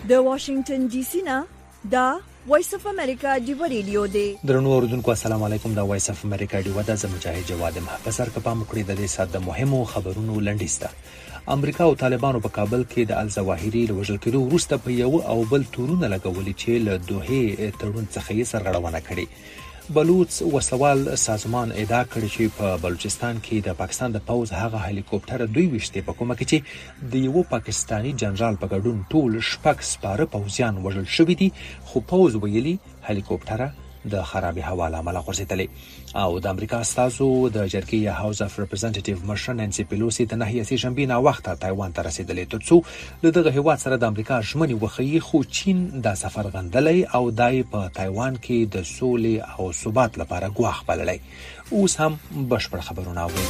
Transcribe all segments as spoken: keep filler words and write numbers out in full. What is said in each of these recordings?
د واشنگټن ډي سي نه دا وایس اف امریکا دی ریډیو دی. درنو اوردونکو السلام علیکم. دا وایس اف امریکا دی ودا زم مجاهد جواد محبسر کپا مکړی د دې ساده مهمو خبرونو لنډیسته. امریکا او طالبانو په کابل کې د الزواهری لوژل کېدو وروسته په یو او بل تورونه لګولې چې له دوه تړون څخه یې سرغړونه کړې. بلوچ وسوال سازمان ادعا کړې چې په بلوچستان کې د پاکستان د پوز هغه هلیکوپټر دوی وشته په کومه کې چې د یو پاکستانی جنرال په ګډون ټول شپږ سپاره پوزیان وژل شوې دي، خو پوز ویلي هلیکوپټر د خرابې هوا له امله غورځېدلې. او د امریکا استازو د جرګې هاوس اف ریپرزنټیټیو مشر نانسي پیلوسی د نهي سي شنبې نه وخته تایوان ته رسیدلې ترڅو له دغه هیواد سره د امریکا ژمنې وخی، خو چین دا سفر غندلې او دای په تایوان کې د سولې او ثبات لپاره ګواښ بللی. اوس هم بشپړ خبرونه اورئ.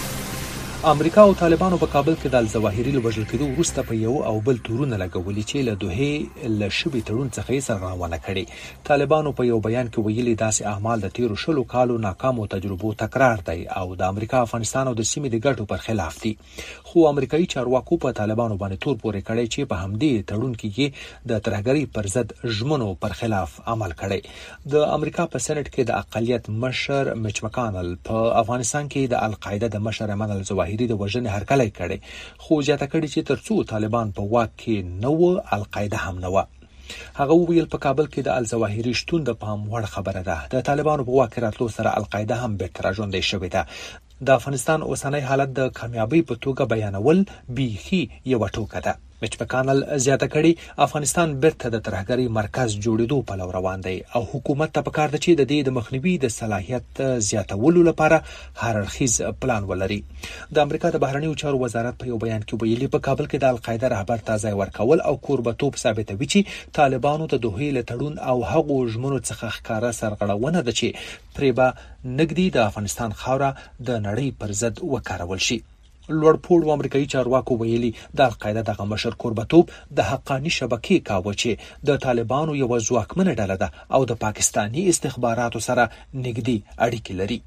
امریکا او طالبانو په کابل کې د الزواهری لوژل کېدو وروسته په یو او بل تورونه لګولي چې له دوه له شبي تړون څخه یې سرغړونه کړې. طالبانو په یو بیان کې ویلي داسې اعمال د تیرو شلو کالو ناکامو تجربو تکرار دی او د امریکا، افغانستان او د سیمې د ګټو پر خلاف دي. خو امریکایي چارواکو په طالبانو باندې تور پورې کړی چې په همدې تړون کې د ترهګرۍ پر ضد ژمنو پر خلاف عمل کړي. د امریکا په سېنات کې د اقلیت مشر میچ مکانل په افغانستان کې د القاعده د مشر ایمن الزواهری د وژنې هرکلی کړي، خو زیاته کړي چې ترڅو طالبان په واک کې نه و القاعده هم نه و. هغه ویل په کابل کې د الزواهری شتون د پام وړ خبره ده. د طالبانو په واک راتلو سره القاعده هم بیرته راژوندۍ شوې ده. د افغانستان اوسنۍ حالت د کامیابی په توګه بیانول بیخي یو ټوکه ده. میچ مکانل زیاته کړي افغانستان بیرته د ترهګرۍ مرکز جوړېدو په لور روان دی او حکومت ته پکار ده چې د دې د مخنیوي د صلاحیت زیاتولو لپاره هر اړخیز پلان ولري. د امریکا د بهرنیو چارو وزارت په یو بیان کې ویلي په کابل کې د القاعده رهبر ته ځای ورکول او کوربتوب ثابتوي چې طالبانو ته دوه له تړون او هغو ژمنو څخه ښکارا سرغړونه ده چې پرې به نګدي د افغانستان خاوره د نړۍ پر ضد وکارول شي. لوړپوړو امریکایي چارواکو ویلي د القاعده دغه مشر کوربتوب د حقانی شبکې کاوه چې د طالبانو یو ځواکمنه ډله ده او د پاکستانی استخباراتو سره نږدې اړیکې لري.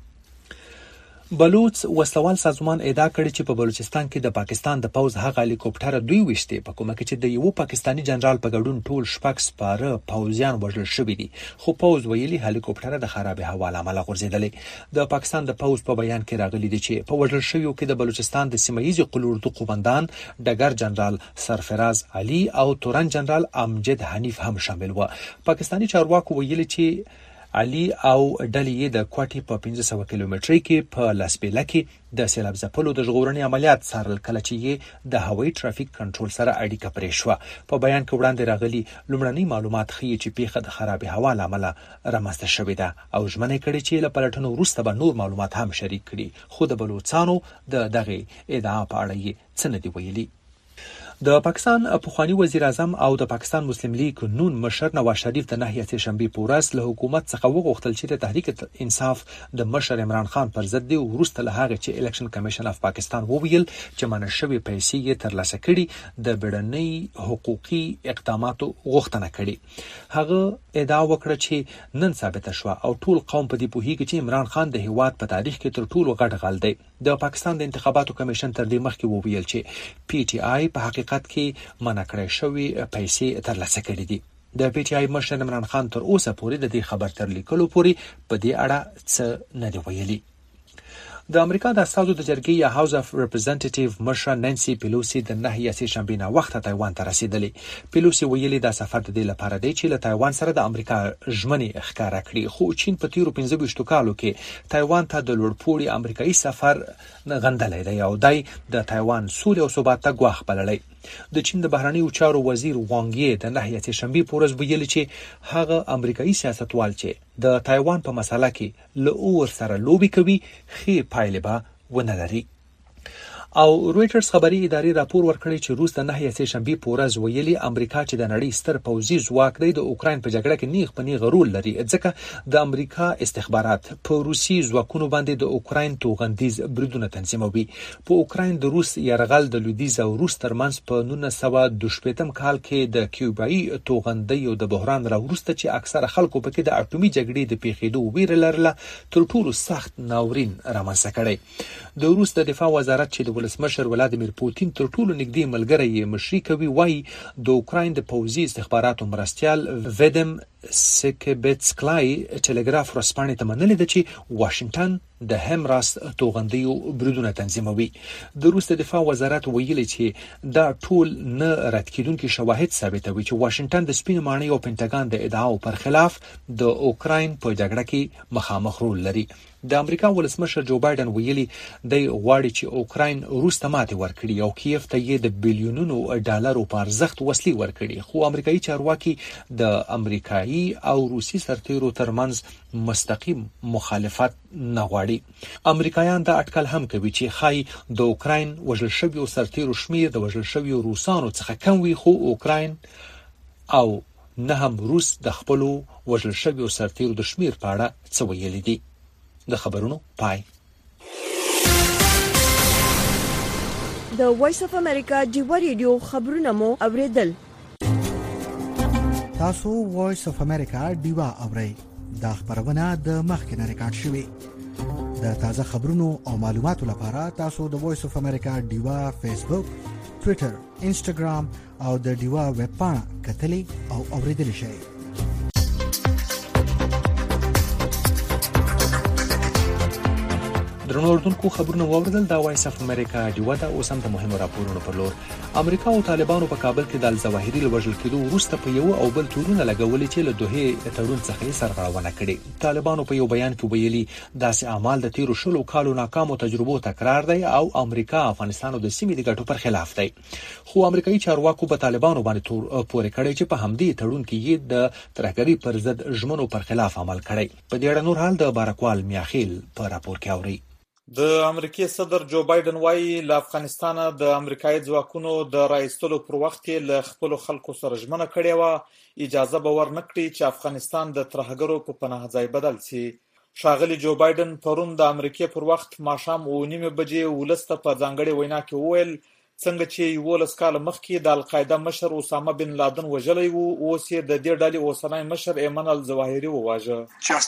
بلوچ وسوال سازمان ادعا کړې چې په بلوچستان کې د پاکستان د پوز هغه هلیکوپټر دوی وشته په کومه کې چې د یو پاکستانی جنرال په ګډون ټول شپږ سپاره پوزیان وژل شوې دي، خو پوز ویلي هلیکوپټر د خرابې هوا له امله غورځېدلې. د پاکستان د پوز په بیان کې راغلي دي چې په وژل شویو کې د بلوچستان د سیمه ییز قلوردو قومندان ډګر جنرال سرفراز علي او تورن جنرال امجد حنیف هم شامل و. پاکستانی چارواکو ویلي چې علي او ډلې د کوټي په پنځه سوه کیلومترۍ کې په لاسبیله کې د سیلاب ځپلو د ژغورنې عملیات څارل، کله چې یې د هوایي ټرافیک کنټرول سره اړیکه پرې شوه. په بیان کې وړاندې راغلي لومړني معلومات ښیي چې پیښه د خرابې هوا له امله رامنځته شوې ده او ژمنه کړې چې له پلټنو وروسته به نور معلومات هم شریک کړي، خو د بلوچستانو د دغه ادعا په اړه یې څه نه دي ویلي. د پاکستان پخوانی وزیر اعظم او د پاکستان مسلم لیگ نون مشر نواز شریف د نهي سي شنبې په ورځ له حکومت څخه وغوښتل چې د تحریک انصاف د مشر عمران خان پر ضد دی ورسته له هغه چې الیکشن کمیشن اف پاکستان وویل چې منع شوی پیسې یې ترلاسه کړي د بیړنۍ حقوقي اقداماتو غوښتنه کړي. هغه ادعا وکړه چې نن ثابته شو او ټول قوم په دې پوهیږي چې عمران خان د هیواد په تاریخ کې تر ټولو غټ غل دی. د پاکستان د انتخاباتو کمیشن تر دې مخکې وویل چې پی ټی آی په حقیقت کې منع کړې شوی پیسې ترلاسه کړې دي. د پی ټی آی مشر عمران خان تر اوسه پورې د دې خبر تر لیکلو پورې په دې اړه څه نه دی ویلي. د امریکا د استازو د جرګې هاوس اف ریپرزنټیټیو مشر نانسي پیلوسی د نهي سي شنبې نه وخته تایوان ته رسیدلې. پیلوسی ویلي دا سفر د دې لپاره دی چې له تایوان سره د امریکا ژمنې ښکارا کړي، خو چین په تیرو پنځه ویشتو کالو کې تایوان ته د لوړپوړي امریکایي سفر غندلی دی او دای د تایوان سولې او ثبات ته ګواښ بللی. د چین د بهرنیو چارو وزیر وانګ یې د نهي سي شنبې په ورځ ویلي چې هغه امریکایي سیاستوال چې د تایوان په مسله کې له اور سره لوبي کوي ښې پایلې به ونه لري. او رويټرز خبري ادارې راپور ورکړی چې روس د نهي سي شنبې په ورځ ویلي امریکا چې د نړۍ ستر پوځي ځواک دی د اوکراین په جګړه کې نیغ په نیغ رول لري، ځکه د امریکا استخبارات په روسي ځواکونو باندې د اوکراین توغندیز بریدونه تنظیموي. په اوکراین د روس یرغل د لویدیځ او روس ترمنځ په نولس سوه دوه شپېتم کال کې د کیوبایي توغندیو د بحران راوروسته چې اکثره خلکو پکې د اټومي جګړې د پیښېدو ویره لرله تر ټولو سخت ناورین رامنځته کړی. د روس د دفاع وزارت چې د ولسمشر ولادیمیر پوتین تر ټولو نږدې ملګری مشري کوي، وایي د اوکراین د پوځي استخباراتو مرستیال ویدم سکبتسکلای ټلګراف ورځپاڼې ته منلې ده چې واشنگټن د همراست توغندیو بریدونه تنظیموي. د روس د دفاع وزارت ویلي چې دا ټول نه رد کېدونکي شواهد ثابتوي چې واشنگټن د سپینو ماڼۍ او پینټاګان د ادعاو پر خلاف د اوکراین په جګړه کې مخامخ رول لري. د امریکا ولسمشر جو بایدن ویلي دی غواړي چې اوکراین روس ته ماتې ورکړي او کیف ته یې د بیلیونونو ډالرو په ارزښت وسلې ورکړي، خو امریکایي چارواکي د امریکایي او روسي سرتیرو ترمنځ مستقیم مخالفت نه غواړي. امریکایان دا اټکل هم کوي چې خای د اوکراین وژل شویو سرتیرو شمیر د وژل شویو روسانو څخه کم وي، خو اوکراین او نه هم روس د خپلو وژل شویو سرتیرو د شمیر په اړه څه ویلي دي. د خبرونو پای. د وایس اف امریکا ډیوا ریډیو خبرونه مو اوریدل. تاسو وایس اف امریکا ډیوا اورئ. دا خبرونه د مخکنه ریکارډ شوې. د تازه خبرونو او معلوماتو لپاره تاسو د وایس اف امریکا ډیوا فیسبوک، ټوئیټر، انسټاګرام او د ډیوا ویب پاڼه کتلې او اوریدل شئ. درنو اردوونکو خبرونه واوریدل. دا وایس اف امریکا ډیوا ده. اوس هم د مهمو راپورونو پر لور. امریکا او طالبانو په کابل کې د الظواهري لوژل کېدو وروسته په یو او بل تورونه لګولې چې له دوه تړون څخه یې سرغړونه کړې. طالبانو په یو بیان کې ویلي داسې اعمال د تیرو شلو کالو ناکامو تجربو تکرار دی او امریکا افغانستان او د سیمې د ګټو پر خلاف دی. خو امریکایي چارواکو په طالبانو باندې تور پورې کړی چې په همدې تړون کې یې د ترهګرۍ پر ضد ژمنو پر خلاف عمل کړی. په دې اړه نور حال د بارکوال میاخیل په راپور کې اوري. د امریکای صدر جو بایدن وایي له افغانستان د امریکایي ځواکونو د راایستلو پر وخت کې له خپل خلکو سره ژمنه کړې و اجازه به ورنکړي چې افغانستان د ترهګرو په پناه ځای بدل شي. ښاغلي جو بایدن پرون د امریکای پر وخت ماښام اوه نیمې بجې ولسته په ځانګړې وینا کې وویل څنګه چې یولس کاله مخکې د القاعده مشر اسامه بن لادن وژلی و، اوس یې د دې ډلې اوسنی مشر ایمن الظواهري وواژه.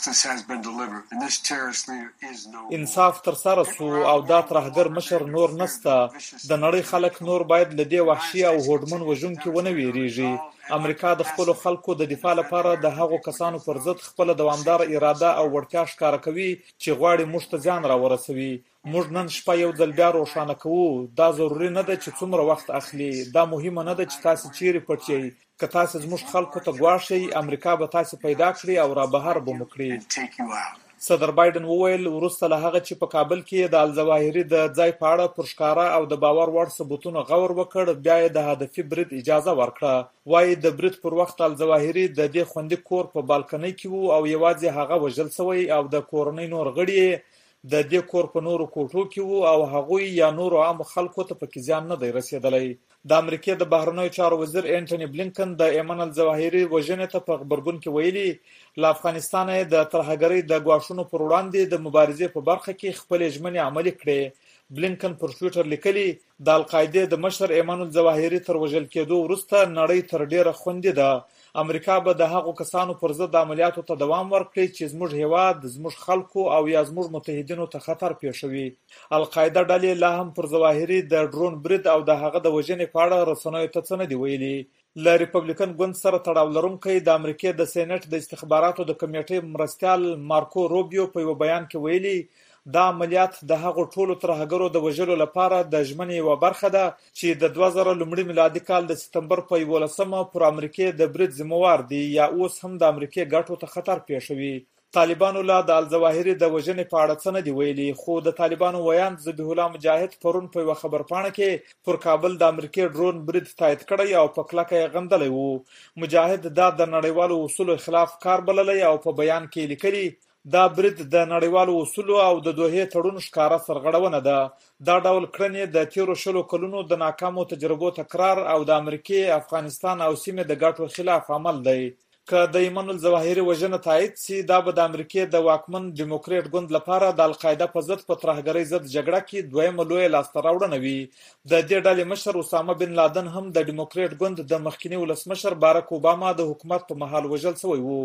انصاف ترسره سو او دا ترهګر مشر نور نسته. د نړۍ خلک نور باید له دې وحشي او هوډمن وژونکي ونه ویریږي. امریکا د خپل خلکو د دفاع لپاره د هغو کسانو پر ضد خپل دوامدار اراده او وړتیا ښکاره کوي چې غواړي موږ ته ځان راورسوي. موږ نن شپه یو ځل بیا روښانه کوو. دا ضروري نه ده چې څومره وخت اخلي. دا مهمه نه ده چې تاسو چیرې پټ یئ. که تاسو زموږ خلکو ته ګواښئ امریکا به تاسو پیدا کړي او را بهر به مو کړي. صدر بایدن وویل وروسته له هغه چې په کابل کې د الظواهري د ځای په اړه پر ښکاره او د باور وړ ثبوتونو غور وکړ، بیا یې د هدفي برید اجازه ورکړه. وایي د برید پر وخت الظواهري د دې خوندي کور په بالکنۍ کې وو او یوازې هغه وژل شوی او د کورنۍ نور غړي د دې کور په نورو کوټو کې وو او هغوی یا نورو عام خلکو ته پکې ځان نه دی رسېدلی. د امریکای د بهرنیو چارو وزیر انټونی بلینکن د ایمن الظواهري وژنې ته په خبرګون کې ویلي له افغانستان د ترهګرۍ د ګواښونو پر وړاندې د مبارزې په برخه کې خپل ژمنې عملي کړې. بلینکن پر ټویټر لیکلي د القاعده د مشر ایمن الظواهري تر وژل کېدو وروسته نړۍ تر ډیره خوندي ده. امریکا به د هغو کسانو پر ضد عملیاتو ته دوام ورکړي چې زموږ هیواد زموږ خلکو او یا زموږ متحدینو ته خطر پیښوي. القاعده ډلې لا هم پر ظواهري د ډرون برید او د هغه د وژنې په اړه رسنیو ته څه نه دي ویلي. له ریپبلیکن ګوند سره تړاو لرونکی د امریکای د سېنات د استخباراتو د کمیټې مرستیال مارکو روبیو په یو بیان کې ویلي دا عملیات د هغو ټولو ترهګرو د وژلو لپاره د ژمنې یوه برخه ده چې د دوه زره لومړي میلادي کال د سپتمبر په یولسمه پر امریکای د برید ذمہوار دي یا اوس هم د امریکای ګټو ته خطر پیښوي. طالبانو لا د الظواهري د وژنې په اړه څه نه دی ویلي، خو د طالبانو ویاند ذبیح الله مجاهد پرون په یوه خبرپاڼه کې پر کابل د امریکای ډرون برید تایید کړی او په کلکه یې غندلی وو. مجاهد دا د نړیوالو اصولو خلاف کار بللی او په بیان کې لیکلي دا برید د نړیوالو اصولو او د دوحې تړون ښکاره سرغړونه ده. دا ډول کړنې د تیرو شلو کلونو د ناکامو تجربو تکرار او د امریکای، افغانستان او سیمې د ګټو خلاف عمل دی. که د ایمن الظواهري وژنه تایید سي دا به د امریکای د واکمن ډیموکریټ ګوند لپاره د القاعده په ضد په ترهګرۍ ضد جګړه کې دویمه لویه لاسته راوړنه وي. د دې ډلې مشر اسامه بن لادن هم د ډیموکریټ ګوند د مخکني ولسمشر باراک اوباما د حکومت په مهال وژل شوی وو.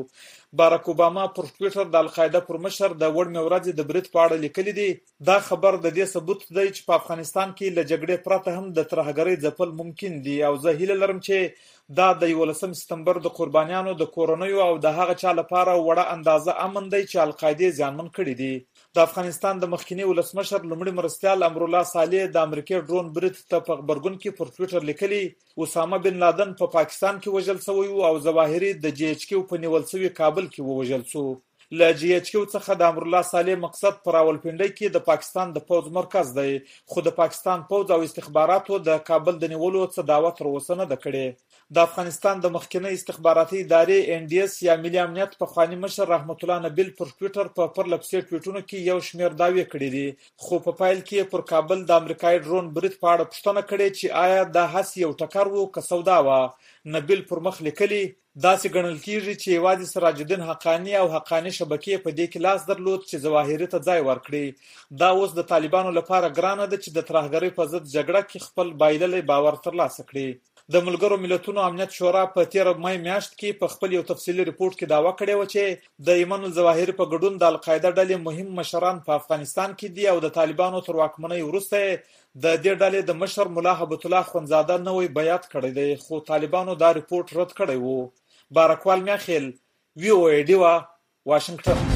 باراک اوباما پر ټویټر د القاعده پر مشر د وړمې ورځې د برید په اړه لیکلي دي. دا خبر د دې ثبوت دی چې په افغانستان کې له جګړې پرته هم د ترهګرۍ ځپل ممکن دي او زه هیله لرم چې دا د یولسم سپتمبر د قربانیانو د کورنیو او د هغه چا لپاره وړه اندازه امن دی چې القاعده زیانمن کړي دي. د افغانستان د مخکنی ولسمشر لومړي مرستیال امرالله صالح د امریکای ډرون برید ته په خبرګون کې پر ټویټر لیکلي اسامه بن لادن په پا پاکستان کې وژل شوی او ظواهري د جی ایچ کیو په نیول شوی کابل کې ووژل شو. له جی ایچ کیو څخه د امرالله صالح مقصد پر راولپنډي کې د پاکستان د پوز مرکز دی خو د پاکستان پوز او استخباراتو د کابل د نیولو څخه دعوت تر نه ده کړې. د افغانستان د مخکنی استخباراتي ادارې ان ډي اس یا ملي امنیت په خواني مشر رحمت الله نبیل پر ټویټر په پرلپسې ټویټونو کې یو شمېر داوی کړي دي خو په پایل کې پر کابل د امریکای ډرون برید په اړه پوښتنه کړې چې آیا دا هڅ یو ټکر وو که سودا وه. نبیل پر مخ لیکلي داسې ګڼل کیږي چې یوازې سراج الدین حقانی او حقانی شبکې په دې کې لاس درلود چې ظواهري ته ځای ورکړي. دا اوس د طالبانو لپاره ګرانه ده چې د ترهګرۍ په ضد جګړه کې خپل بایللی باور ترلاسه کړي. د ملګرو ملتونو امنیت شورا په تیر مې میاشت کې په خپل یو تفصیلي ریپورت کې داوا کړې و چې د ایمن الظواهري په ګډون د القاعده ډلې مهم مشران په افغانستان کې دي او د طالبانو تر واکمنۍ وروسته د دې ډلې د مشر مولا هبت الله خونزاده نوې بیعت کړی دی خو طالبانو دا ریپورت رد کړی وو. بارکوال میاخیل وی او ای ډی وا واشنگټن.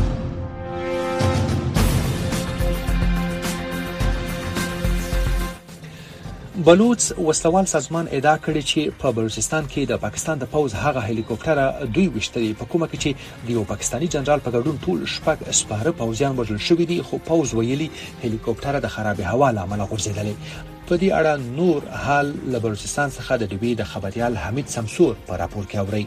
بلوچ وسلوال سازمان ادعا کړې چې په بلوچستان کې د پاکستان د پوز هغه هلیکوپټر دوی وشتري په کومه کې چې د یو پاکستانی جنرال په ګډون ټول شپږ سپاره پوځیان وژل شوي دي خو پوز ویلي هلیکوپټر د خراب هوا له امله غورځېدلی. په دې اړه نور حال له بلوچستان څخه د ډیوی د خبريال حمید سمسور په راپور کې اوري.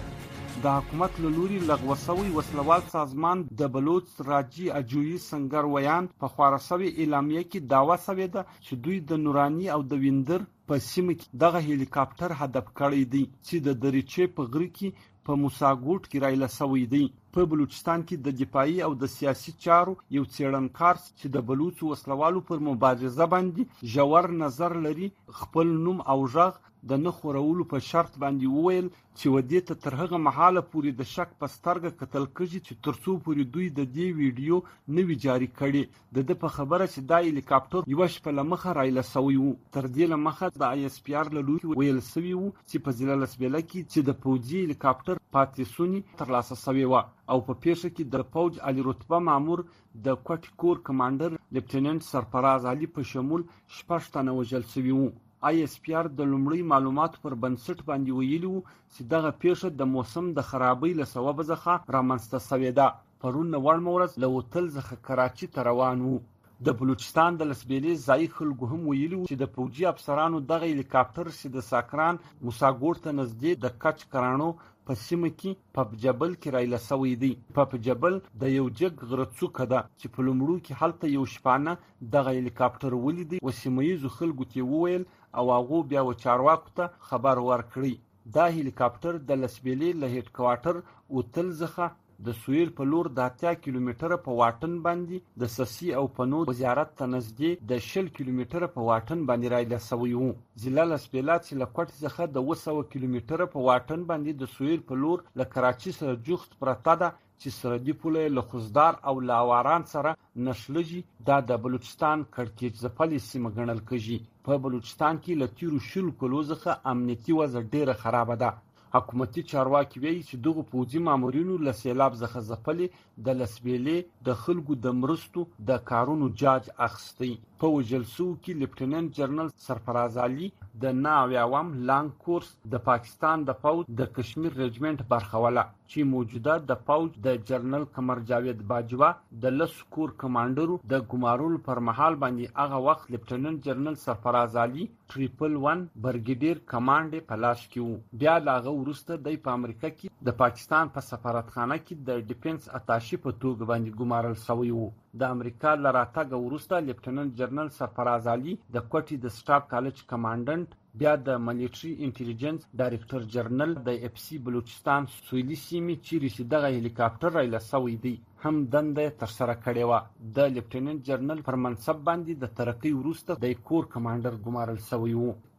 د حکومت له لوري لغوه شوی وسلوال سازمان د بلوچ راجي اجوي سنگر ویان په خورا شوی اعلامیه کې داوا شوی ده چې دوی د نورانی او د ویندر په سیمه کې دغه هلیکاپټر هدف کړی دی چې د دریچې په غره کې په موساګوټ کې رایله شوی دی. په بلوچستان کې د دفاعي او د سیاسي چارو یو څېړنکار چې د بلوچ وسلوالو پر مبارزه باندې ژور نظر لري خپل نوم او ژغ د نه خورولو په شرط باندې وویل چې ودې ته تر هغه مهاله پورې د شک په سترګه کتل کېږي چې تر څو پورې دوی د دې ویډیو نه وي جاري کړي. د ده په خبره چې دا هلیکاپټر یوه شپه له مخه رایله شوی و. تر دې له مخه د آی اس پي آر له لوري ویل شوي و چې په ضلع لسبیله کې چې د پوځي هلیکاپټر پاتې سوني ترلاسه شوې وه او په پیښه کې د پوځ عالی رتبه مامور د کوټ کور کمانډر لیفټیننټ سرفراز علي په شمول شپږ تنه وژل شوي وو. آی اس پي آر د لومړي معلوماتو پر بنسټ باندې ویلي وو چې دغه پیښه د موسم د خرابۍ له سببه څخه رامنځته شوې ده. پرون نوړمه ورځ له هوټل څخه کراچي ته روان وو. د بلوچستان د لسبیلې ځایي خلکو هم ویلي وو چې د پوځي افسرانو دغه هلیکاپټر چې د ساکران موساګوټ ته نږدې د کچ کراڼو په سیمه کې پپ جبل کې رایله شوی دی. پپ جبل د یو جګ غره څوکه ده چې په لومړو کې هلته یو شپانه دغه هلیکاپټر ولیدی او سیمه ییزو خلکو ته وویل او هغه بیا و چارواکو ته خبر ورکړي. دا هلیکاپټر د لسبیلې له هډ کوارټر اوتل څخه د سویل په لور د اتیا کیلومتره په واټن باندې د سسی او پنو وزارت ته نږدې د شل کیلومتره په واټن باندې رایله شوی وو. ضلع لسبیلا چې له کوټ څخه د اوه سوه کیلومتره په واټن باندې د سویل په لور له کراچي سره جوخت پرته ده چې سرحدي پوله له خوزدار او لاواران سره نښلږي. دا د بلوچستان کړکېچ ځپلې سیمه ګڼل کېږي. په بلوچستان کې له تیرو شلو کلو څخه امنیتي وضع ډېره خرابه ده. حکومتي چارواکي وایي چې دغه پوځي مامورینو له سیلاب څخه ځپلې د لسبیلې د خلکو د مرستو د کارونو جاج اخیستی. په وژل شوو کې لیفټیننټ جنرال سرفراز علي د نه اویاوم لانګ کورس د پاکستان د پوځ د کشمیر رجمنټ برخه وله چې موجوده د پوځ د جنرال قمر جاوید باجوا د لسو کور کمانډرو د ګمارلو پر مهال باندې هغه وخت لیفټیننټ جنرال سرفراز علي ټریپل ون برګیډیر کمانډ په لاس کې وو. بیا د هغه وروسته د په امریکا کې د پاکستان په سفارتخانه کې د ډیفنس اتاشي په توګه باندې ګمارل شوی وو. د امریکا له راتګ وروسته لیفټیننټ جنرال سرفراز علي د کوټي د سټاف کالج کمانډنټ بیا د ملیټري انټيليجنس ډایریکټر جنرال د اف سي بلوچستان سویلي سیمې چیرې چې دغه هلیکاپټر رایله شوی دی هم دنده ترسره کړې وه. د لیفټیننټ جنرال پر منصب باندې د ترقۍ وروسته د کور کمانډر ګمارل شوی وو.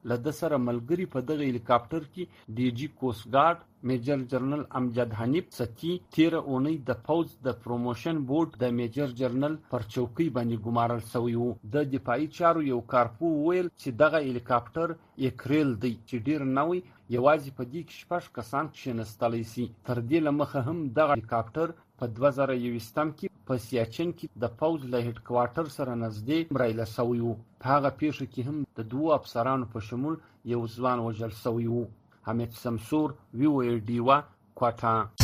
لده سره ملګری په دغه هلیکاپټر کې ډي جی کوست ګارد میجر جنرال امجد حنیف ستی تیر اونۍ د پوز د پروموشن بورډ د میجر جنرال پر چوکۍ باندې ګمارل شوی وو. د دفاعي چارو یو کارپو ویل چې دغه هلیکاپټر یکریل دی چې ډیر نوی یوازې په دې کې شپږ کسان کښینستلی سي. تر دې له مخه هم دغه هلیکاپټر په دوه زره یوویشتم کې په سیاچن کې د پوز له هډ کوارټر سره نږدې برایله شوی وو. په هغه پیښه کې هم د دوو افسرانو په شمول یو ځوان وژل شوی وو. حمید سمسور وی او ای ډیوا کوټا.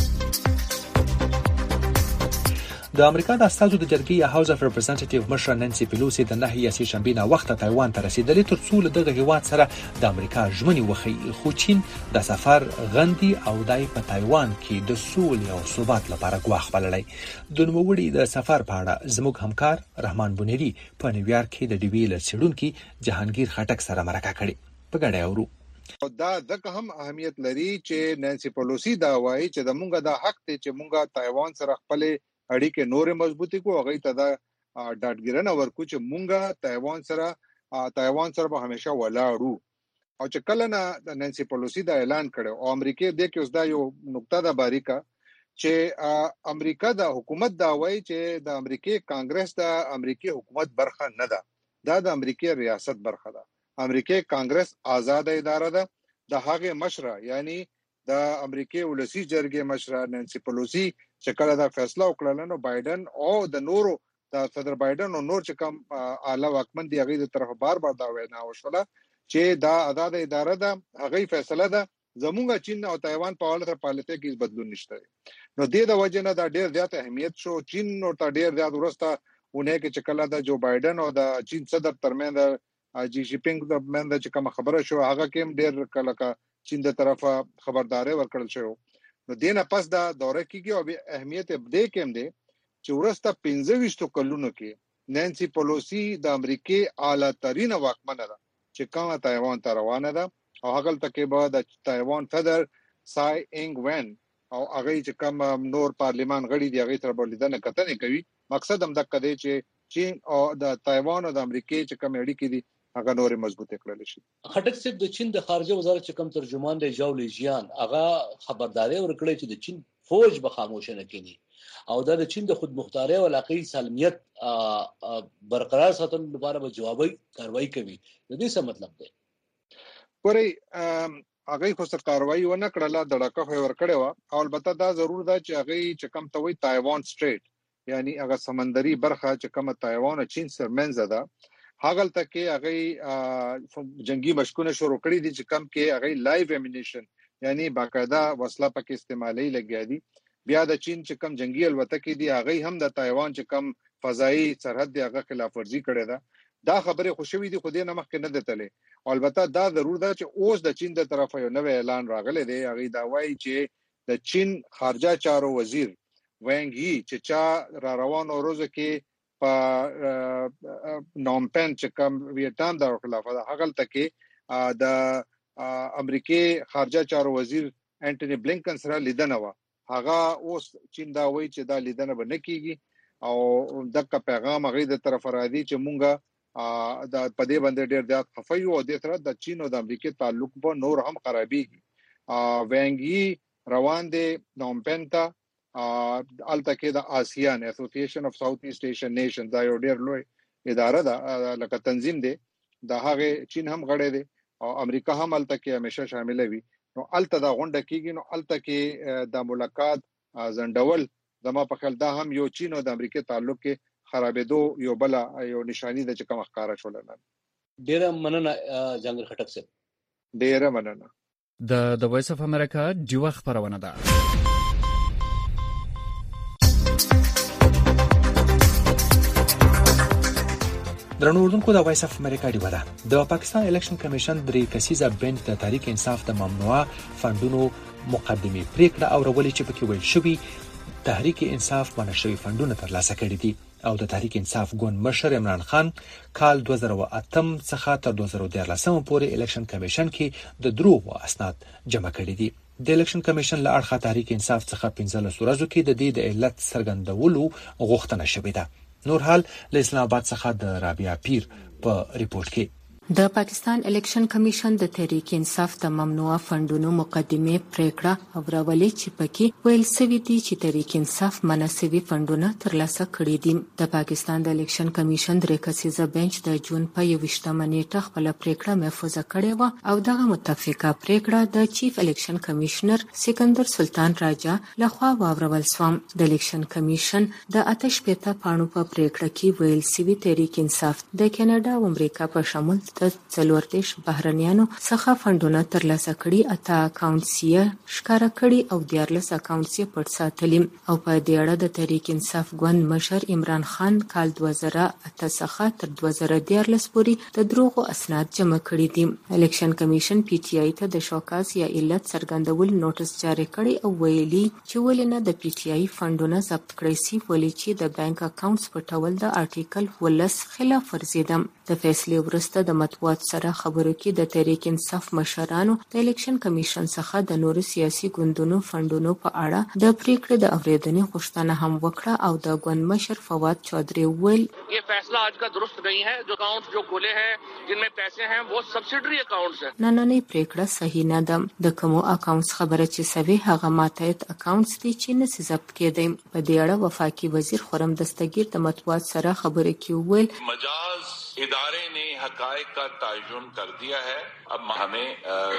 د امریکا د استازو د جرګې هاوس اف ریپرزنټیټیو مشر نانسي پیلوسی د نهه یا سه شنبې نه وخته تایوان ته رسیدلې ترڅو له دغه هیواد سره د امریکا ژمنې وښیي، خو چین د سفر غندي او دای په تایوان کې د سولې او ثبات لپاره ګواښ بللی. د نوموړي د سفر په اړه زموږ همکار رحمان بونیری په نیویارک کې د ډي وی له څېړونکي جهانگیر خټک سره مرکه کړې. په ګډه اورو. دا ځکه هم اهمیت لري چې نانسي پیلوسی دا وایي چې د مونږه د حق ته چې مونږه تایوان سره خپل اړیکې نورې مضبوطی کو، هغه ته دا ډاډګیرنه ورکو چې مونږه تایوان سره تایوان سره به همیشه ولاړو. او چې کله نه نانسي پیلوسی دا اعلان کړو او امریکا د کې اوس دا یو نقطه ده باریکه چې امریکا د حکومت دا وایي چې د امریکای کانګرس د امریکای حکومت برخه نه ده، دا د امریکای ریاست برخه ده. امریکای کانګرس آزاد اداره ده. د هغه مشره یعنی د امریکای ولسی جرګې مشره نانسي پیلوسی چې کله دا فیصله وکړل نو بایدن او د نورو د صدر بایدن او نور چې کوم اعلی واکمن دی هغه د طرف بار بار دا وینا وشوله چې دا آزاد اداره ده، هغه فیصله ده، زموږه چین او تایوان په اړه پالیټیک کې بدلون نشته. نو د دې وجه نه دا ډیر زیات اهمیت شو. چین نو ته ډیر زیات ورسته ونه کې چې کله د جو بایدن او د چین صدر ترمنځ جی جی پینګ د منځ چې کوم خبره شو هغه کې ډیر کله کا چین د طرفه خبرداري ورکړل شو. نو دینه پس دا دوره کېږي او اهمیت دې کې هم دی چې ورسته پنځه ویشت کلونو کې نانسي پیلوسی د امریکای اعلی ترين واکمنه ده چې کومه تایوان ته روانه ده او هغه تکي به د تایوان صدر سای اینګ وین او هغه چې کوم نور پارلیمان غړي دی هغه تر بلیدنه کتنې کوي. مقصد هم دغه دی چې چین او د تایوان او د امریکای چې کوم اړیکې دي هغه نورې مضبوطه کړل شي. خټک صاحب د چین د خارجه وزارت چې کوم ترجمان دی جاو لیجیان هغه خبرداري ورکړي چې د چین فوج به خاموش نه کینی او دا د چین د خود مختاري او علاقائی سالمیت برقرار ساتلو لپاره به جوابي کاروایی کوي. د دې څه مطلب دی؟ پرې هغه خو څه کاروایی ونه کړله د ډاکه ور کړو او البته دا ضرور ده چې هغه چې کوم ته وي تایوان سټریټ یعنی هغه سمندري برخه چې کوم تایوان او چین سره منځ ده هغه تکي هغه جنگي مشکونه شروع کړی دي چې کم کې هغه لایو امیونیشن یعنی باقاعده وسله پکې استعمالي لګیا دي. بیا د چین چې کم جنگي الوتکې دي هغه هم د تایوان چې کم فضائي سرحد دی هغه خلاف ورزي کړی ده. دا خبره خوشوي دي خو دې نه مخکې نه دتلې. البته دا ضرور ده چې اوس د چین د طرفه یو نوې اعلان راغلی دی. هغه دا وایي چې د چین خارجه چارو وزیر وانګ یي چې چا را روانو روزه کې په نومپن چې کوم ویتنام د خلاف هغه تکي د امریکای خارجه چارو وزیر انټونی بلینکن سره لیدنه و. هغه اوس چین دا وایي چې دا لیدنه به نه کیږي او دغه پیغام هغه د طرف را دي چې مونږه د پدې باندې ډېر زیات خفایو او د سره د چین او د امریکای تعلق به نور هم خرابېږي. وانګي روان دي نومپن ته الته کې د آسیان اسوسییشن اف ساوث ایست ایشین نیشنز دا یو ډېر لوی اداره ده لکه تنظیم دی. د هغه چین هم غړی دی او امریکا هم الته کې همیشه شامل وي. نو الته دا غونډه کېږي نو الته کې د ملاقات زندول زما په خیال دا هم یو چین او د امریکا تعلق کې خرابېدو یو بل یو نشانی ده چې کوم ښکارا شول. نه ډېر مننه جنګر خټک صاحب. ډېر مننه. د د وایس اف امریکا ډیوه خبرونه ده. درنو اردوونکو د وایس اف امریکا ډیوه ده. د پاکستان الیکشن کمیشن درې کسیزه بنچ د تحریک انصاف د ممنوعه فندونو مقدمي پریکړه اورولې چې پکې ویل شوی تحریک انصاف باندې شوی فندونه ترلاسه کړي دي او د تحریک انصاف ګوند مشر عمران خان کال دوه زره و اتم څخه تر دوه زره دیارلسم پورې الیکشن کمیشن کې د دروغ اسناد جمع کړي دي. د الیکشن کمیشن له اړخه تحریک انصاف څخه پنځلس ورځو کې د دې د علت څرګندولو غوښتنه شوې ده. نور حال له اسلام آباد څخه د رابعه پیر په ریپورت کې. د پاکستان الیکشن کمیشن د تحریک انصاف د ممنوعه فندونو مقدمه پریکړه اورولې چې پکې ویل سوي دي چې تحریک انصاف مناسبي فندونه ترلاسه کړي دي. د پاکستان د الیکشن کمیشن درې کسیزه بنچ د جون په یوویشتمه نیټه خپل پریکړه محفوظه کړې و او دغه متفقه پریکړه د چیف الیکشن کمیشنر سکندر سلطان راجا لخوا واورول شو. د الیکشن کمیشن د آتش پته پاڼو په پریکړه کې ویل سوي تحریک انصاف د کاناډا او امریکا په شمول د څلور دیش بهرنیانو څخه فندونه ترلاسه کړي، اته اکاونټس یې ښکاره کړي او دیارلس اکاونټس یې پټ ساتلي. او په دې اړه د تحریک انصاف ګوند مشر عمران خان کال دوه زره اته څخه تر دوه زره دیارلس پورې د دروغو اسناد جمع کړي دي. الیکشن کمیشن پی ټی آی ته د شوکاز یا علت څرګندول نوټس جاری کړي او ویلي چې ولې نه د پی ټی آی فندونه ضبط کړي سي، ولې چې د بانک اکاونټس پټول د آرټیکل ولس خلاف ورزي ده. د فیصلې وروسته د مطبوعات سره خبرو کې د تحریک انصاف مشرانو د الیکشن کمیشن څخه د نورو سیاسي ګوندونو فندونو په اړه د پریکړې د اورېدنې غوښتنه هم وکړه او د ګوند مشر فواد چودھری ویل یہ فیصلہ آج کا درست نہیں ہے. جو اکاؤنٹس جو کھولے ہیں جن میں پیسے ہیں وہ سبسیڈری اکاؤنٹس ہیں. نننۍ پریکړه صحیح نه ده. د کومو اکاونټس خبره چې سوي هغه ماتحت اکاونټس دي چې نشي ضبط کېدای. په دې اړه وفاقي وزیر خرم دستگیر د مطبوعات سره خبرې کې ویل مجاز ادارے نے حقائق کا تعین کر دیا ہے. اب ہمیں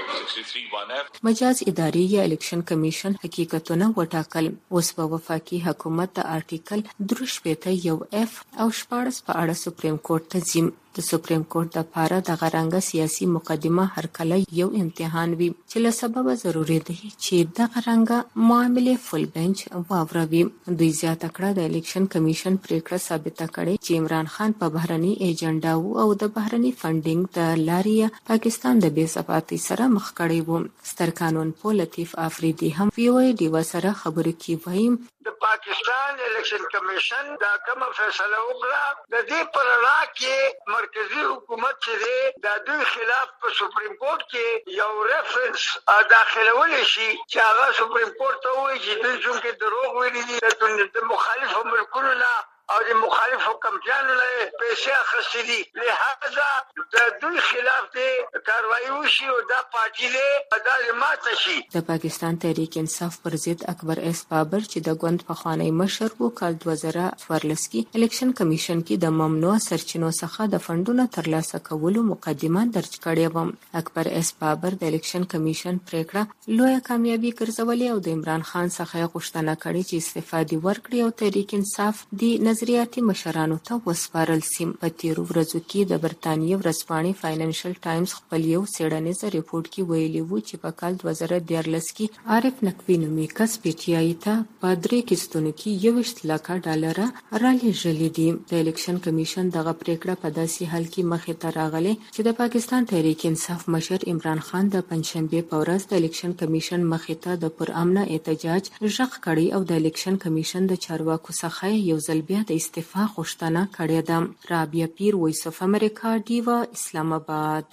تین سو اکسٹھ ایف مجاز اداري یا الیکشن کمیشن حقیقتونه وټاکل. اوس په وفاقي حکومت د آرټیکل درې شپېته یو اف او شپاړس په اړه سپریم کورټ ته ځي. د سپریم کورټ لپاره د غرانګه سیاسي مقدمه هر کله یو امتحان وي چې له سبب ضروري دی چې د غرانګه معاملې فل بنچ واوروي. دوی زیاته کړه د الیکشن کمیشن پریکړه ثابته کړې چې عمران خان په بهرني ایجنډا او د بهرني فندینګ د لارې پاکستان د بې ثباتۍ سره مخ کړی و. ستر قانون پو لطیف افریدي هم وی وی ډیوا سره خبرې کې وایم د پاکستان الیکشن کمیشن دا کومه فیصله وکړه د دې پر اړه کې مرکزی حکومت چې د دوی خلاف په سپریم کورټ کې یو ریفرنس داخلول شي چې هغه سپریم کورټ ته وایي چې دوی څنګه دروغ ویلي دي د مخالف ملکونو نه او د مخالفو کمپیانو له پیسې اخیستې دي. لهدا د دوی خلاف دې کاروایي وشي او دا پارټي دې دا ماته شي. د پاکستان تحریک انصاف پر ضد اکبر ایس بابر چې د ګوند پخوانی مشر وو کال دوه زره څوارلس کې الیکشن کمیشن کې د ممنوع سرچینو څخه د فندونو ترلاسه کولو مقدمه درج کړې و. اکبر ایس بابر د الیکشن کمیشن پریکړه لویه کامیابي ګرځولې او د عمران خان څخه غوښتنه کړې چې استفاده ورکړي او تحریک انصاف دی نظریاتي مشرانو ته وسپارل سي. په تیرو ورځو کې د برتانیې ورځپاڼې فاینانشل ټایمز خپل یو څېړنیز ریپورت کې ویلي وو چې په کال دوه زره دیارلس کې عارف نقوي نومي کس پی ټي آی ته په درې کیستونو کې یوویشت لکه ډالره رالېږلي دي. د الیکشن کمیشن دغه پریکړه په داسې حال کې مخې ته راغلې چې د پاکستان تحریک انصاف مشر عمران خان د پنځشنبې په ورځ د الیکشن کمیشن مخې ته د پرامنه احتجاج غږ کړی او د الیکشن کمیشن د چارواکو څخه یو ځل بیا د استعفا غوښتنه کړې ده. رابعه پیر، وایس اف امریکا، ډیوا، اسلام آباد.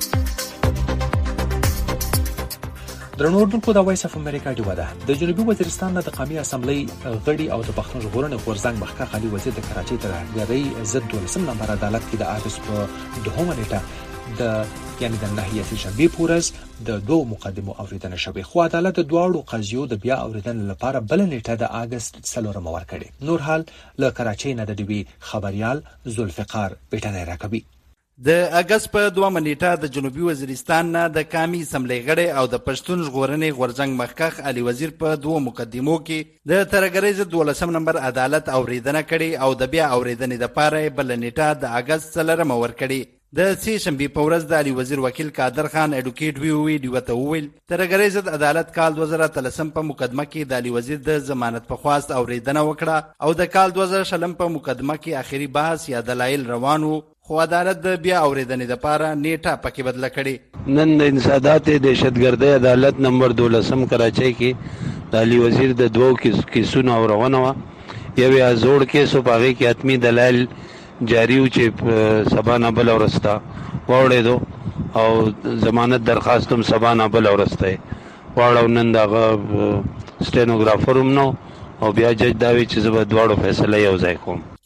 درنو اردوونکو د وایس اف امریکا ډیوا ده. د جنوبي وزیرستان نه د قومي اسمبلی غړي او د پښتون ژغورنې غورځنګ مخکښ علي وزیر د کراچۍ ترهګرۍ ضد دولسم نمبر عدالت کې د اګست په دوهمه نیټه د یعنی د نهیه شنبې پورز د دوه مقدمو اوریدنه شوې. خو عدالت د دواړو قضیو د بیا اوریدنې لپاره بل نیټه د اګست څلورمه ورکړې. نور حال له کراچۍ نه د ډیوی خبريال ذوالفقار بیٹنی راکوي. د اګست په دوه نیټه د جنوبي وزیرستان نه د قومي اسمبلی غړي او د پښتون ژغورنې غورځنګ مخکښ علي وزیر په دوه مقدمو کې د ترهګرۍ ضد دولسم نمبر عدالت اوریدنه کړې او د بیا اوریدنې لپاره بل نیټه د اګست څلورمه ورکړې. د سې شنبې په ورځ د علي وزیر وکیل قادر خان اډوکیټ وی وی ډیو ته وویل ترهګرۍ ضد عدالت کال دوه زره اتلسم په مقدمه کې د علي وزیر د ضمانت په خواست اوریدنه وکړه او د کال دوه زره شلم په مقدمه کې آخري بحث یا دلایل روان وو، خو عدالت د بیا اوریدنې لپاره نیټه پکې بدله کړې. نن د انسداد دهشتګردۍ عدالت نمبر دولسم کراچۍ کې د علي وزیر د دوو کیسونو اورونه وه. یو یې زوړ کیس و، په هغې کې حتمي دلایل جاری و چې سبا نه بل ورسته واوړېدو او ضمانت درخواست هم سبا نه بل ورسته واړو. نن دغه سټینوګرافر هم نو او بیا جج دا وی چې زه به دواړو فیصله یو ځای کوم.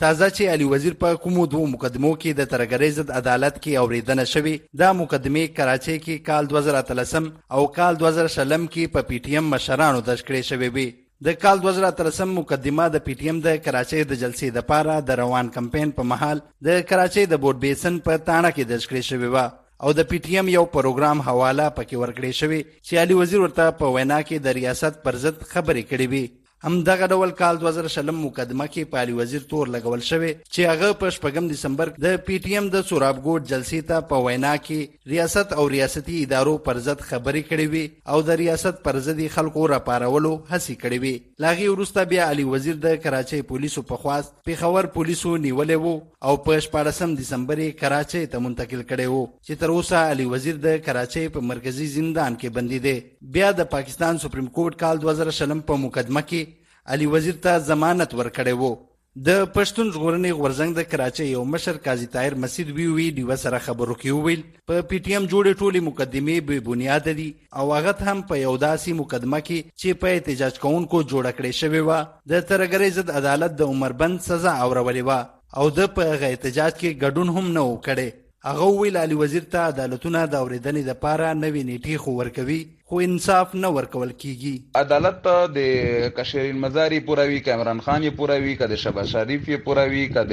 تازه چې علي وزیر په کومو دوه مقدمو کې د ترګرۍ ضد عدالت کې اوریدنه شوې، دا مقدمې کراچۍ کې کال دوه زره اتلسم او کال دوه زره شلم کې په پی ټی ایم مشرانو درج کړې شوې وې. د کال دوه زره اتلسم مقدمه د پی ټی ایم د کراچۍ د جلسې د پاره د روان کمپاین په مهال د کراچۍ د بورډ بیسن په تاڼه کې درج کړې شوې وه او د پی ټی ایم یو پروګرام حواله پکې ورکړې شوې چې علي وزیر ورته په وینا کې د ریاست پر ضد خبرې کړې وې. هم دغه ډول کال دوه زره شلم مقدمه کې په علي وزیر تور لګول شوی چې هغه په شپږم دسمبر د پی ټی ایم د سورابګوټ جلسې ته په وینا کې ریاست او ریاستي ادارو پر ضد خبرې کړې وي او د ریاست پر ضد خلکو راپارولو هڅې کړې وي. لاغي وروسته بیا علي وزیر د کراچۍ پولیسو په خواست پیښور پولیسو نیولې وو او په شپاړسم دسمبر یې کراچۍ ته منتقل کړی وو چې تر اوسه علي وزیر د کراچۍ په مرکزی زندان کې بندي دی. بیا د پاکستان سپریم کورټ کال دوه زره شلم په مقدمه کې علي وزیر ته ضمانت ورکړی وو. د پښتون ژغورنې غورځنګ د کراچۍ یو مشر قاضي طاهر مسعود وی وی ډیوه سره خبرو کې وویل په پی ټی ایم جوړې ټولې مقدمې بې بنیاده دي او هغه هم په یو داسې مقدمه کې چې په احتجاج کوونکو جوړه کړې شوې وه د ترګرۍ ضد عدالت د عمربند سزا اورولې وه او د په هغه احتجاج کې ګډون هم نه و کړی. هغه وویل علي وزیر ته عدالتونه د اورېدنې دپاره نوې نیټې خو ورکوي خو انصاف نه ورکول کیږي. عدالت د کشرین مزاری پوروي، کامران خان یې پوروي، که د شهباز شریف یې پوروي، که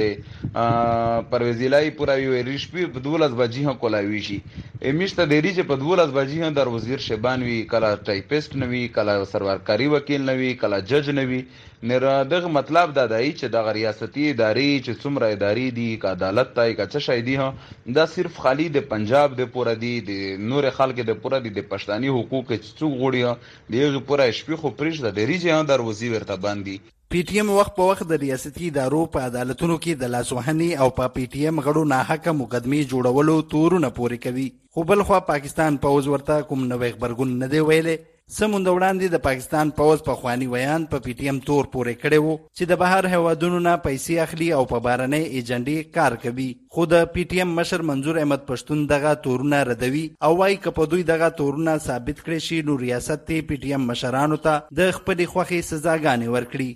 د پرویز الهی پوروي ویل شپې په دولس بجې هم کولاوي شي. میشته دیری چې په دولس بجې هم در وزیر شیبان وي، کله ټایپیسټ نه وي، کله سرورکاري وکیل نه وي، کله جج نه وي. نو دغه مطلب دا دی چې دغه ریاستي ادارې چې څومره ادارې دي، که عدالت ته که څه شی دي، دا صرف خالی د پنجاب د پوره دي، د نور خلک د پوره دي، د پښتاني حقوق چې څوک غوړي د هغې پوره شپې خو پرېږده ډېرې چې هم در وزیر ورته باندې. پی ټی ایم وخت په وخت د ریاستي ادارو په عدالتونو کې د لاسوهنې او په پی ټی ایم غړو ناحقه مقدمې جوړولو تورونه پورې کوي، خو بل خوا پاکستان پوځ ورته کوم نوی غبرګون نه دی ویلی. څه مونده وړاندې د پاکستان پوځ پخواني ویان په پی ټی ایم تور پورې کړی وو چې د بهر هیوادونو نه پیسې اخلي او په بهرنۍ ایجنډې کار کوي، خو د پی ټی ایم مشر منظور احمد پښتون دغه تورونه ردوي او وایي که په دوی دغه تورونه ثابت کړی شي نو ریاست ته پی ټی ایم مشرانو ته د خپلې خوښې سزاګانې ورکړي.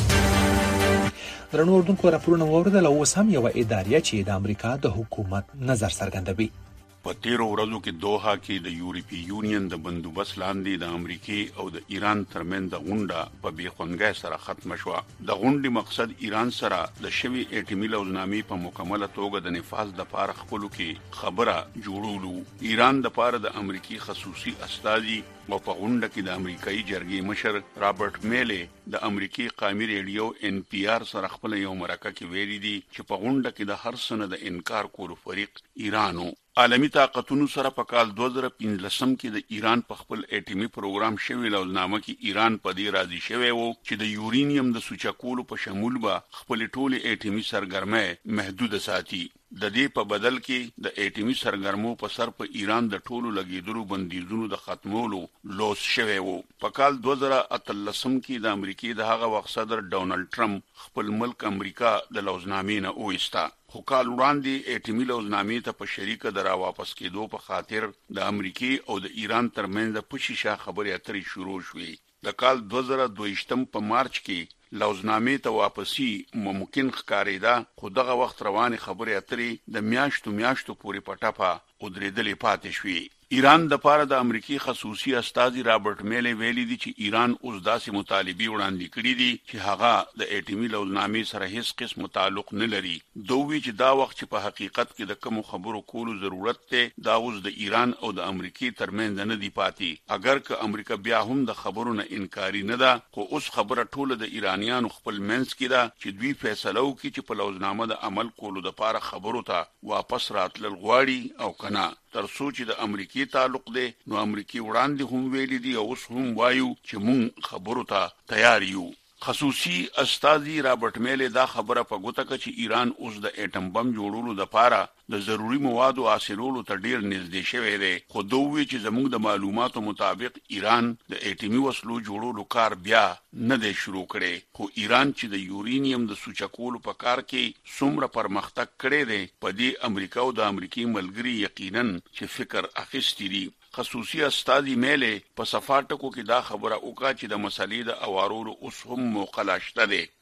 درنو اردوونکو راپورونه واورېدل او اوس هم یوه اداریه چې د امریکا د حکومت نظر څرګندوي. په تیرو ورځو کې دوحه کې د یورپی یونین د بندوبست لاندې د امریکې او د ایران ترمنځ د غونډه په بې خوندګۍ سره ختمه شوه. د غونډې مقصد ایران سره د شوي اټومي لوزنامې په مکمله توګه د نفاذ دپاره خپلو کې خبره جوړولو. ایران دپاره د امریکې خصوصي استازي او په غونډه کې د امریکایي جرګې مشر رابرټ میلې د امریکای قومي ریډیو ان پی آر سره خپل یو مرکه کې ویلي دي چې په غونډه کې د هر څه نه د انکار کولو فریق ایران و. عالمی طاقتونو سره په کال دوه زره پنځلسم کې د ایران په خپل اټومي پروګرام شوی لوزنامه کې ایران په دې راضي شوی و چې د یورینیم د سوچه کولو په شمول به خپل ټولې اټومي سرګرمۍ محدوده ساتي. د دې په بدل کې د اټومي سرګرمو په سر په ایران د ټولو لګیدلو بندیزونو د ختمولو لوس شوی و. په کال دوه زره اتلسم کې د امریکې د هغه وخت صدر ډونالډ ټرمپ خپل ملک امریکا د لوزنامې نه وایسته، خو کال وړاندې اټومي لوزنامې ته په شریکه د راواپس کېدو په خاطر د امریکې او د ایران ترمنځ د پشیشه خبرې اترې شروع شوې. د کال دوه زره دویشتم په مارچ کې لوزنامې ته واپسی ممکن ښکارېده، خو دغه وخت روانې خبرې اترې د میاشتو میاشتو پورې په ټپه ودرېدلې پاتې شوې. ایران د پاره د امریکای خصوصي استازي رابرټ میلې ویلي دي چې ایران اوس داسې مطالبي وړاندې کړي دي چې هغه د اټومي لوزنامې سره هیڅ قسم تعلق نه لري. دوی چې دا وخت چې په حقیقت کې د کوم خبرو کولو ضرورت دی دا اوس د ایران او د امریکای ترمنځ نه دی پاتې. اگر که امریکا بیا هم د خبرو نه انکاري نه ده، خو اوس خبره ټوله د ایرانیانو خپل منځ کې ده چې دوی فیصله وکړي چې په لوزنامه د عمل کولو دپاره خبرو ته واپس راتلل غواړي او کنه. تر څو چې د امریکای تعلق دی نو امریکای وړاندې هم ویلي دي او اوس هم وایو چې مونږ خبرو ته تیار یو. خصوصي استازي رابرټ میلې دا خبره په ګوته کړه چې ایران اوس د اټم بم جوړولو دپاره د ضروري موادو حاصلولو ته ډیر نږدې شوی دی، خو دوی چې زموږ د معلوماتو مطابق ایران د اټومي وسلو جوړولو کار بیا نه دی شروع کړی. خو ایران چې د یورینیم د سوچه کولو په کار کې څومره پرمختګ کړی دی په دې امریکا او د امریکای ملګري یقینا چې فکر اخیستی دي. خصوصي استازي میلې په صفا ټکو کې دا خبره وکړه چې د مسلې د اوارولو اوس هم موقع لا شته دی.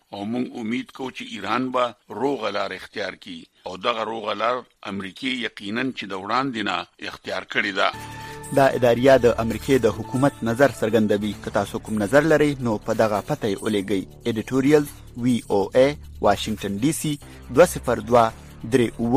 او موږ امید کوو چې ایران به روغ لار اختیار کړي او دغه روغ لار امریکای یقینا چې د وړاندې نه اختیار کړي ده. دا اداریه د امریکای د حکومت نظر څرګندوي. که تاسو کوم نظر لرئ نو په دغه پته یې ولېږئ. ایډیټوریال وی او ای واشنگټن ډي سي دوه صفر دوه درې